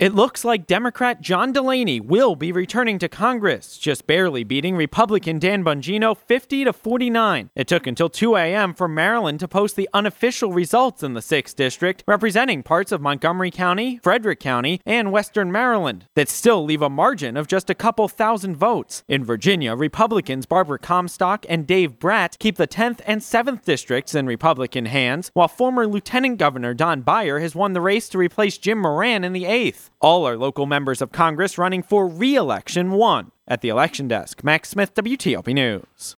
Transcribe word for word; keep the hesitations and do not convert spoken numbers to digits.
It looks like Democrat John Delaney will be returning to Congress, just barely beating Republican Dan Bongino fifty to forty-nine. It took until two a.m. for Maryland to post the unofficial results in the sixth District, representing parts of Montgomery County, Frederick County, and Western Maryland, that still leave a margin of just a couple thousand votes. In Virginia, Republicans Barbara Comstock and Dave Bratt keep the tenth and seventh districts in Republican hands, while former Lieutenant Governor Don Beyer has won the race to replace Jim Moran in the eighth. All our local members of Congress running for re-election won. At the election desk, Max Smith, W T O P News.